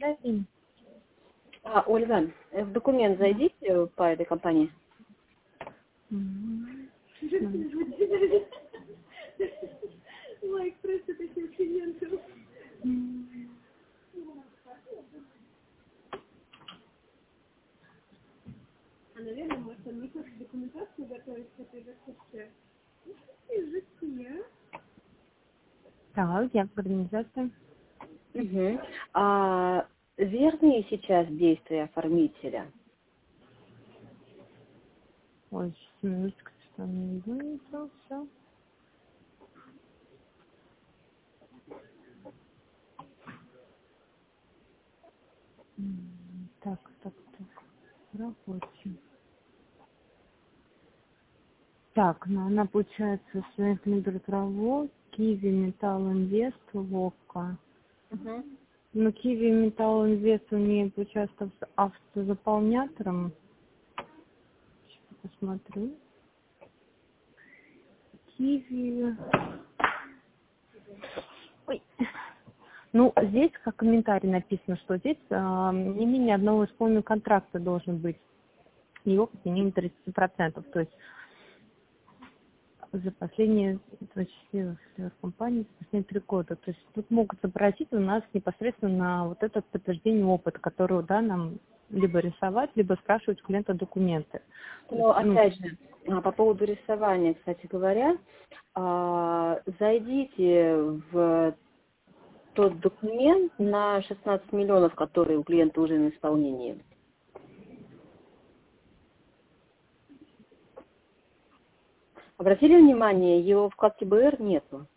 связи. Ольга, в документ зайдите по этой компании. Лайк просто таким клиентам. А, наверное, может, он не хочет документацию готовить к этой закупке. Так, я в организации. Угу. А верные сейчас действия оформителя? Ой, сейчас минутку, что он не вынесел, все. Так. Рабочий. Так, ну она получается Свенк Мидротрово, Киви, Металл Инвест, Лока. Угу. Ну, Киви, Металл Инвест умеет участвовать с автозаполнятором. Сейчас посмотрю. Киви. Ой. Ну, здесь, как комментарий написано, что здесь не менее одного исполненного контракта должен быть. Его как минимум 30%. То есть за последние компании за последние 3 года. То есть тут могут запросить у нас непосредственно на вот это подтверждение опыта, которого, да, нам либо рисовать, либо спрашивать у клиента документы. Ну, опять же, по поводу рисования, кстати говоря, зайдите в тот документ на 16 миллионов, который у клиента уже на исполнении. Обратили внимание, его в вкладке БР нету.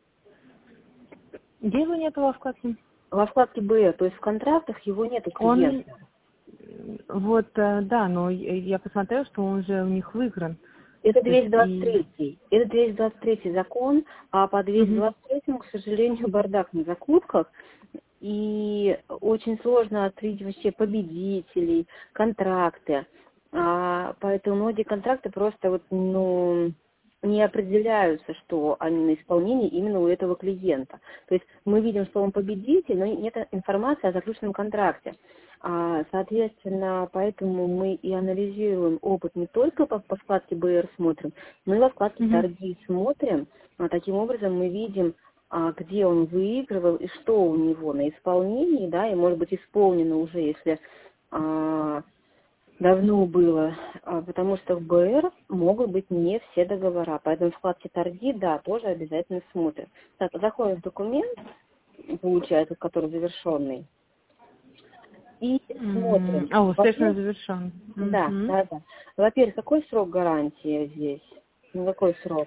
Где его нету во вкладке? Во вкладке БР, то есть в контрактах его нету клиента. Вот, да, но я посмотрела, что он же у них выигран. Это 223. Это 223 закон, а по 223, к сожалению, бардак на закупках. И очень сложно открыть вообще победителей, контракты. Поэтому многие контракты просто вот, не определяются, что они на исполнении именно у этого клиента. То есть мы видим, что он победитель, но нет информации о заключенном контракте. Соответственно, поэтому мы и анализируем опыт не только по вкладке БР смотрим, но и во вкладке торги смотрим. Таким образом мы видим, где он выигрывал и что у него на исполнении, да, и может быть исполнено уже, если давно было, потому что в БР могут быть не все договора, поэтому в вкладке торги, да, тоже обязательно смотрим. Так, заходим в документ, получается, который завершенный, и смотрим. Успешно завершен. Да. Во-первых, какой срок гарантии здесь? Ну, какой срок?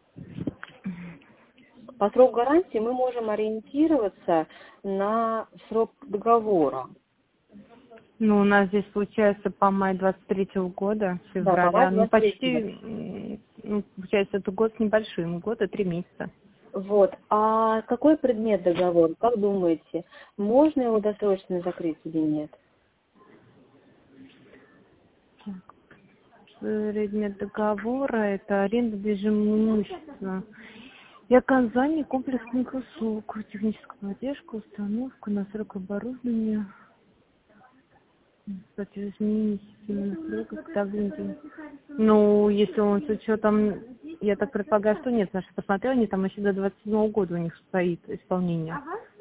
По сроку гарантии мы можем ориентироваться на срок договора. Ну, у нас здесь получается по май 23-го года, февраля, да, почти, получается, это год с небольшим, год и 3 месяца. Вот. А какой предмет договора? Как думаете, можно его досрочно закрыть или нет? Предмет договора – это аренда движимого имущества и оказание комплексных услуг, техническую поддержку, установку на срок оборудования, изменение системы настройок, давления. Ну, если он с учетом, я так предполагаю, что нет, потому что посмотрела, они там еще до 27-го года у них стоит исполнение.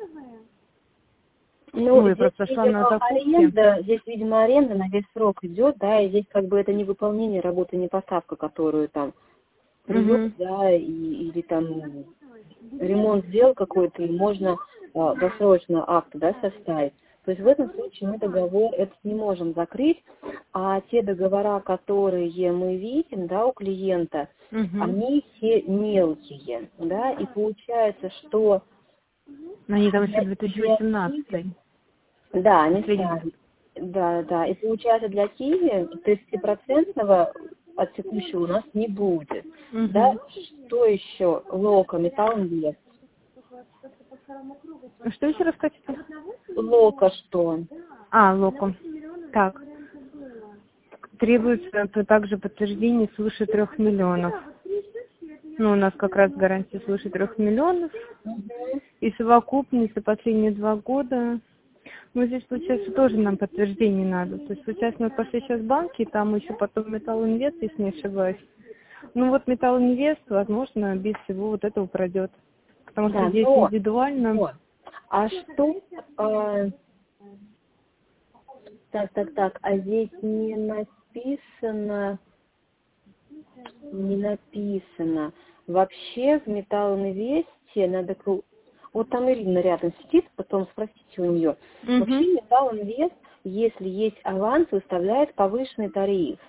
Ну, я просто шла на закупки. Здесь, видимо, аренда на весь срок идет, да, и здесь как бы это не выполнение работы, не поставка, которую там придет, да, или там ремонт сделал какой-то, и можно досрочно акт, да, составить. То есть в этом случае мы договор этот не можем закрыть, а те договора, которые мы видим, да, у клиента, они все мелкие, да, и получается, что... Они там еще 2018. Да, они ставят. Да. И получается для Киви 30% от текущего у нас не будет. Да, что еще? Лока, Металл Инвест. Что еще раз хотите? Лока что? Лока. Так. Требуется также подтверждение свыше 3 миллионов. Ну, у нас как раз гарантия свыше 3 миллионов. И совокупность за последние 2 года. Ну, здесь, получается, тоже нам подтверждение надо. То есть, получается, мы пошли сейчас в банки, там еще потом Металлинвест, если не ошибаюсь. Ну, вот Металлинвест, возможно, без всего вот этого пройдет. Потому что Да, здесь но, индивидуально... но. А что... Так, а здесь не написано... Не написано. Вообще в Металлинвесте надо... Вот там Ирина рядом сидит, потом спросите у нее. Вообще Металлинвест, если есть аванс, выставляет повышенный тариф.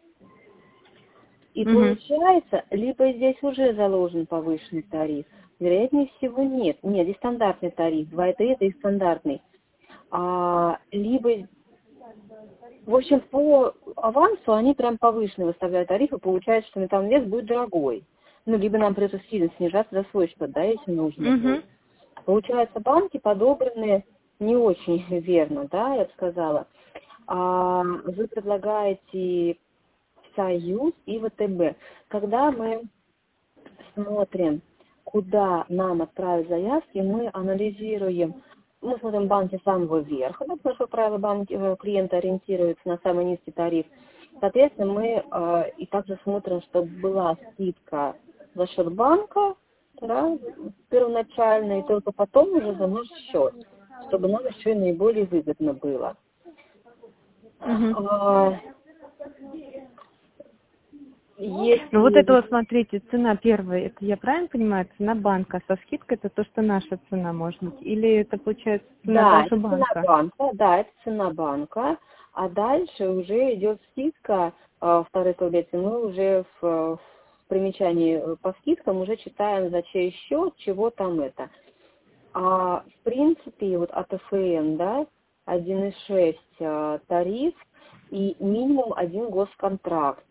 И получается, либо здесь уже заложен повышенный тариф, вероятнее всего нет. Нет, здесь стандартный тариф, 2,3 это и стандартный. Либо, в общем, по авансу они прям повышенный выставляют тариф, и получается, что Металлинвест будет дорогой. Ну, либо нам придется сильно снижаться за свой счет, да, если нужно будет. Получается, банки подобраны не очень верно, да, я бы сказала. Вы предлагаете Союз и ВТБ. Когда мы смотрим, куда нам отправить заявки, мы анализируем, мы смотрим банки самого верха, да, потому что, как правило, банки, клиенты ориентируются на самый низкий тариф. Соответственно, мы и также смотрим, чтобы была скидка за счет банка, да, первоначально, и только потом уже за наш счет, чтобы нам еще и наиболее выгодно было. Если... Ну вот это вот, смотрите, цена первая, это я правильно понимаю, цена банка, со скидкой это то, что наша цена может быть, или это получается цена даже банка? Цена банка, да, это цена банка, а дальше уже идет скидка, второй таблицы, мы уже в примечании по скидкам уже читаем за чей счет, чего там это. В принципе, вот АТФН, да, 1,6 тариф и минимум один госконтракт.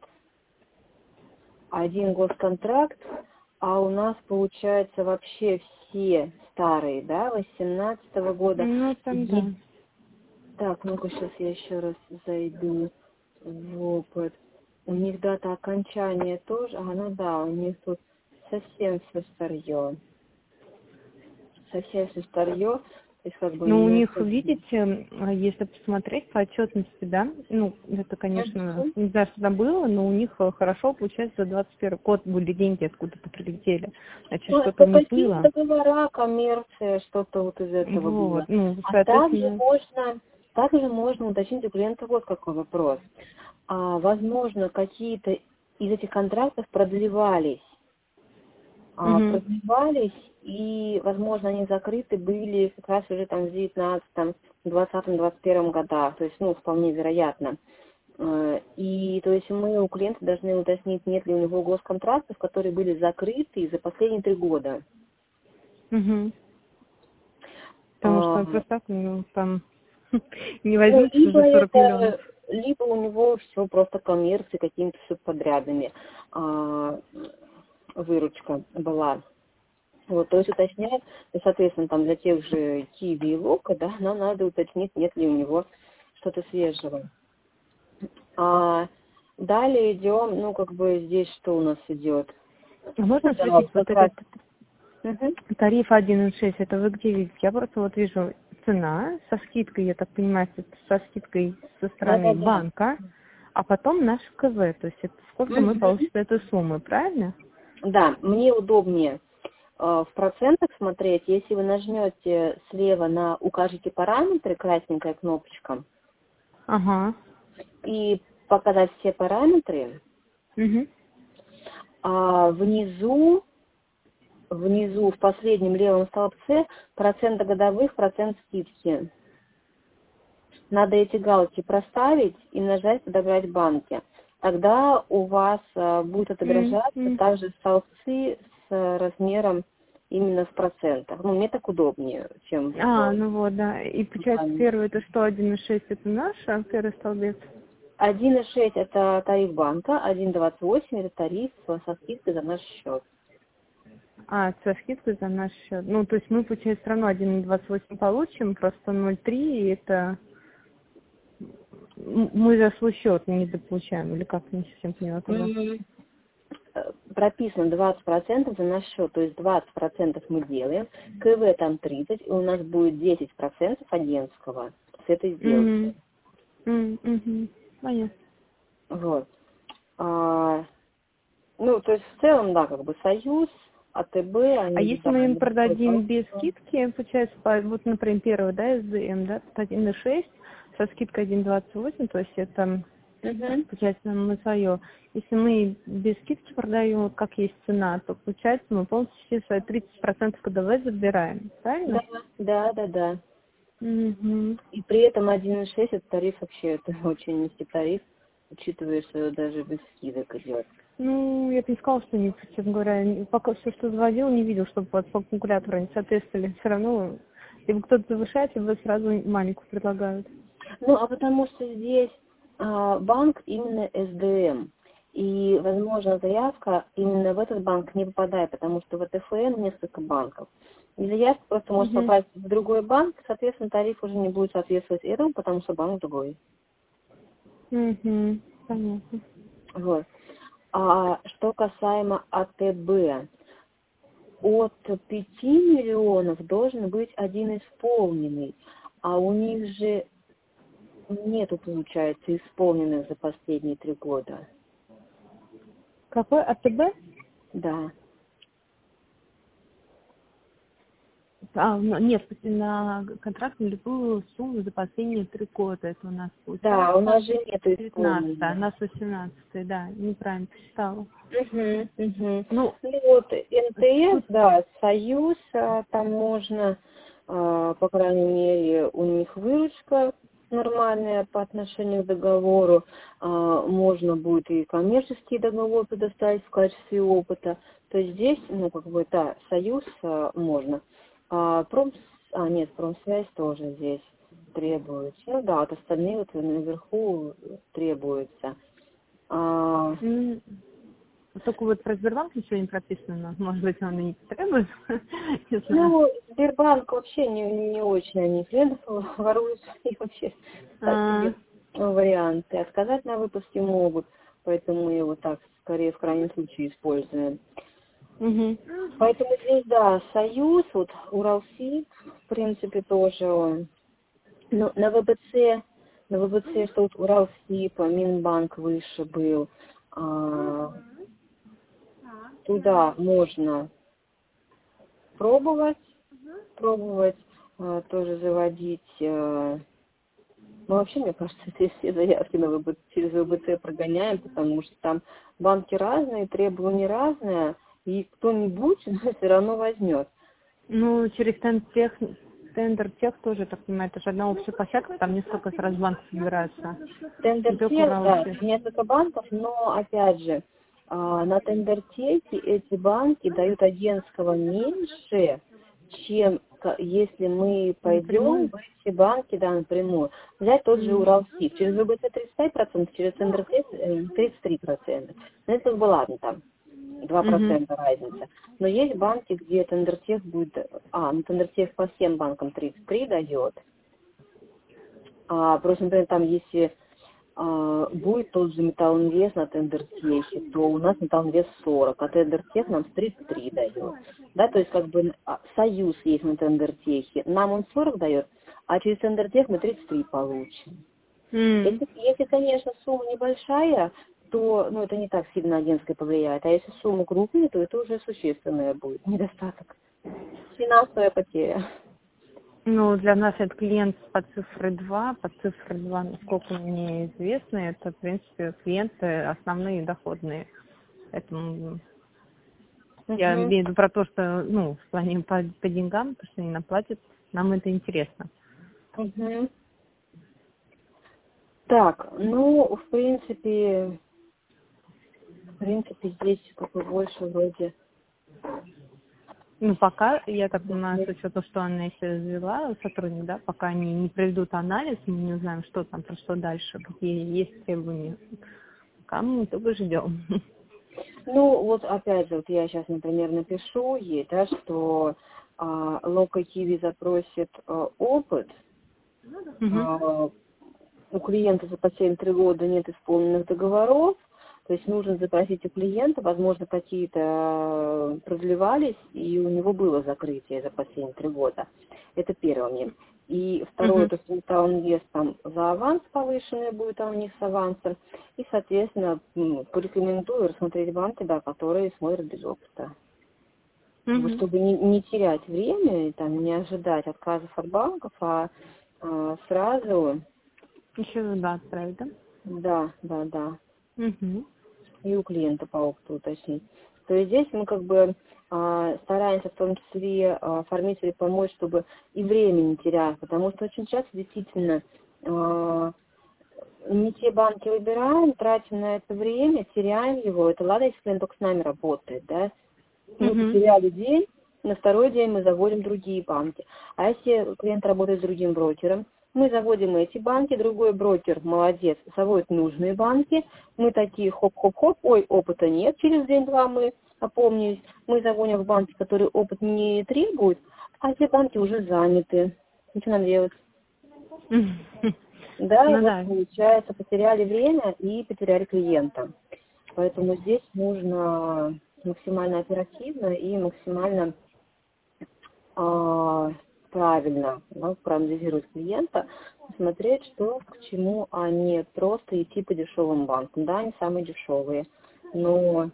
Один госконтракт, а у нас получается вообще все старые, да, 18-го года. Ну, там, да. Так, ну-ка сейчас я еще раз зайду в опыт. У них дата окончания тоже, ну да, у них тут совсем все старье. Совсем все старье. Ну, у них, видите, если посмотреть по отчетности, да, ну, это, конечно, не знаю, что там было, но у них хорошо, получается, за 21 год были деньги откуда-то прилетели. Значит, что-то у них было. Договора, коммерция, что-то вот из этого было. Ну, также можно уточнить у клиента вот какой вопрос. Возможно, какие-то из этих контрактов продлевались. Продлевались, и, возможно, они закрыты были как раз уже там в 19-м, 20-м, 21-м годах, то есть, ну, вполне вероятно. И, то есть, мы у клиента должны уточнить, нет ли у него госконтрактов, которые были закрыты за последние 3 года. Потому что просто так, ну, там не возьмут уже 40 миллионов. Либо у него все просто коммерции какими-то субподрядами выручка была. Вот, то есть уточняет, и, соответственно, там для тех же Киви и Лока, да, нам надо уточнить, нет ли у него что-то свежего. Далее идем, ну, как бы здесь что у нас идет? Можно спросить, вот этот тариф 1,6, это вы где видите? Я просто вот вижу цена со скидкой, я так понимаю, со скидкой со стороны банка, а потом наш КВ, то есть это сколько мы получим эту сумму, правильно? Да, мне удобнее в процентах смотреть, если вы нажмете слева на «Укажите параметры», красненькая кнопочка, и показать все параметры, внизу в последнем левом столбце процент годовых, процент скидки. Надо эти галочки проставить и нажать «Подобрать банки». Тогда у вас будет отображаться также столбцы с размером именно в процентах. Ну, мне так удобнее, чем... ну вот, да. И получается, первый это что, 1,6 это наш, первый столбец? 1,6 это тариф банка, 1,28 это тариф со скидкой за наш счет. Со скидкой за наш счет. Ну, то есть мы, получается, все равно 1,28 получим, просто 0,3 это... Мы за свой счет не дополучаем, или как, не совсем поняла тогда. Прописано 20% за наш счет, то есть 20% мы делаем, КВ там 30, и у нас будет 10% агентского. с этой сделки. Понятно. Вот. Ну, то есть в целом, да, как бы Союз, АТБ, А они... если мы им продадим без скидки, получается, вот, например, первый, да, СДМ, да, 1,6 со скидкой 1,28, то есть это, получается, мы свое. Если мы без скидки продаем, вот как есть цена, то, получается, мы полностью свои 30% КДВ забираем, правильно? Да. Угу. И при этом 1,6 это тариф вообще, это очень низкий тариф, учитывая, что даже без скидок идет. Ну, я бы не сказала, что не, честно говоря, пока все, что заводил, не видел, чтобы по калькулятору они соответствовали. Все равно либо кто-то завышает, либо сразу маленькую предлагают. Ну, а потому что здесь банк именно СДМ. И, возможно, заявка именно в этот банк не попадает, потому что в ТФН несколько банков. И заявка просто может попасть в другой банк, соответственно, тариф уже не будет соответствовать этому, потому что банк другой. Понятно. Вот. А что касаемо АТБ, от 5 миллионов должен быть один исполненный, а у них же нету, получается, исполненных за последние 3 года. Какой АТБ? Да. Нет, на контракт на любую сумму за последние 3 года. Это у нас получается. Да, у нас же нету 19, исполненных. а у нас 18, да, неправильно посчитала. Ну, вот НТС, да, Союз, там можно, по крайней мере, у них выручка нормальная по отношению к договору, можно будет и коммерческий договор предоставить в качестве опыта. То есть здесь, ну, как бы, да, Союз можно. Промсвязь тоже здесь требуется. Ну да, вот остальные вот наверху требуются. Только вот про Сбербанк ничего не прописано, может быть, он и не требует. Ну, Сбербанк вообще не очень они клиентов воруют, и вообще так себе варианты. Отказать на выпуске могут, поэтому мы его так скорее в крайнем случае используем. Поэтому здесь, да, Союз, вот Уралсиб, в принципе, тоже он. Но на ВБЦ, что вот Уралсиб, Минбанк выше был, туда можно пробовать тоже заводить. Мы вообще, мне кажется, здесь все заявки на ВБЦ, через ВБЦ прогоняем, потому что там банки разные, требования разные, и кто-нибудь все равно возьмет. Ну, через Тендертех тоже, так понимаю, это же одна общая площадка, там несколько сразу банков собираются. Тендертех, да, несколько банков, но, опять же, на Тендертехе эти банки дают агентского меньше, чем если мы пойдем в эти банки, да, напрямую. Взять тот же Уралсиб. Через ВБЦ 35%, через Тендертех 33%. Ну, это было ладно там. 2% разница. Но есть банки, где Тендертех будет... Тендертех по всем банкам 33 дает. Просто, например, там если будет тот же Металлинвест на Тендертехе, то у нас Металлинвест 40, а Тендертех нам 33 дает. Да, то есть как бы Союз есть на Тендертехе, нам он 40 дает, а через Тендертех мы 33 получим. Если, конечно, сумма небольшая, то это не так сильно агентское повлияет. А если сумма крупная, то это уже существенная будет недостаток. Финансовая потеря. Ну, для нас это клиент по цифре 2. По цифре 2, насколько мне известно, это, в принципе, клиенты основные доходные. Поэтому я имею в виду про то, что, в плане по деньгам, то, что они нам платят, нам это интересно. Так, в принципе, здесь как бы больше вроде... Пока, я так понимаю, с учетом, что она еще завела сотрудник, да, пока они не проведут анализ, мы не узнаем, что там, про что дальше, какие есть требования. Пока мы только ждем. Опять же, я сейчас, например, напишу ей, да, что Лока Киви запросит опыт, у клиента за последние 3 года нет исполненных договоров, то есть нужно запросить у клиента, возможно, какие-то продлевались, и у него было закрытие за последние 3 года. Это первый момент. И второе, то есть таунвест там за аванс повышенный будет, а у них с авансом. И, соответственно, порекомендую рассмотреть банки, да, которые смотрят без опыта. Чтобы не терять время и там, не ожидать отказов от банков, а сразу... Еще туда отправить, да? Да. И у клиента по опыту уточнить. То есть здесь мы как бы стараемся в том числе оформителю помочь, чтобы и время не терять, потому что очень часто действительно не те банки выбираем, тратим на это время, теряем его. Это ладно, если клиент только с нами работает, да? Мы потеряли день, на второй день мы заводим другие банки. А если клиент работает с другим брокером, мы заводим эти банки, другой брокер, молодец, заводит нужные банки, мы такие хоп-хоп-хоп, ой, опыта нет, через день-два мы опомнились, мы заводим в банки, которые опыт не требуют, а те банки уже заняты. Что нам делать? Да, Ну, вот да. получается, потеряли время и потеряли клиента. Поэтому здесь нужно максимально оперативно и максимально правильно, да, проанализировать клиента, смотреть, что к чему, а не просто идти по дешевым банкам. Да, они самые дешевые, но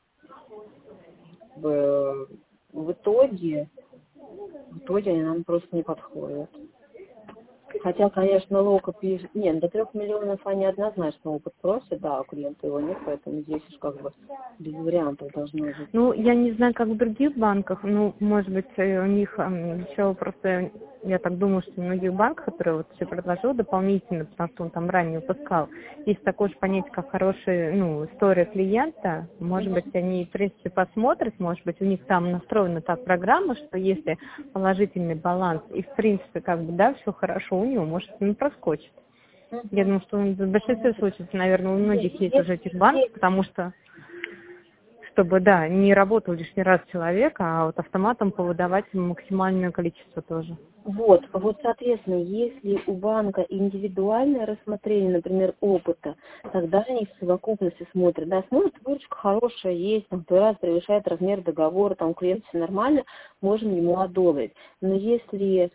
в итоге они нам просто не подходят. Хотя, конечно, Лока пишет, нет, до 3 миллионов они однозначно опыт просят, да, у клиента его нет, поэтому здесь уж как бы без вариантов должно быть. Ну, я не знаю, как в других банках, ну, может быть, у них еще просто, я так думаю, что в многих банках, которые вот все предложил дополнительно, потому что он там ранее выпускал, есть такое же понятие, как хорошая, ну, история клиента, может быть, они, в принципе, посмотрят, может быть, у них там настроена так программа, что если положительный баланс и, в принципе, как бы, да, все хорошо у него, может, он проскочит. Я думаю, что в большинстве случаев, наверное, у многих есть уже этих банков, потому что чтобы, да, не работал лишний раз человек, а вот автоматом повыдавать максимальное количество тоже. Вот, соответственно, если у банка индивидуальное рассмотрение, например, опыта, тогда они в совокупности смотрят, да, смотрят, выручка хорошая есть, там, 2 раза превышает размер договора, там, клиент все нормально, можем ему одобрить. Но если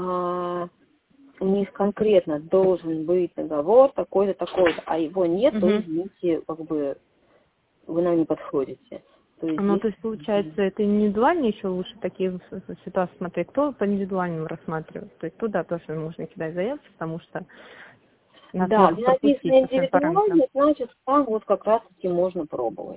у них конкретно должен быть договор такой-то, такой-то, а его нет, то, извините, как бы вы нам не подходите. То есть получается, это индивидуально еще лучше такие ситуации смотреть, кто по индивидуальному рассматривает. То есть туда тоже нужно кидать заявки, потому что нас да, могут пропустить написано по всем параметрам. индивидуально, значит, там вот как раз-таки можно пробовать.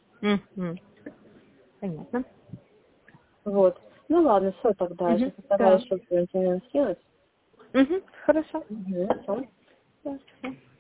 Понятно. Вот. Ну ладно, все тогда. Сейчас Да. еще что-нибудь скинуть. Хорошо. Все. Да, всё.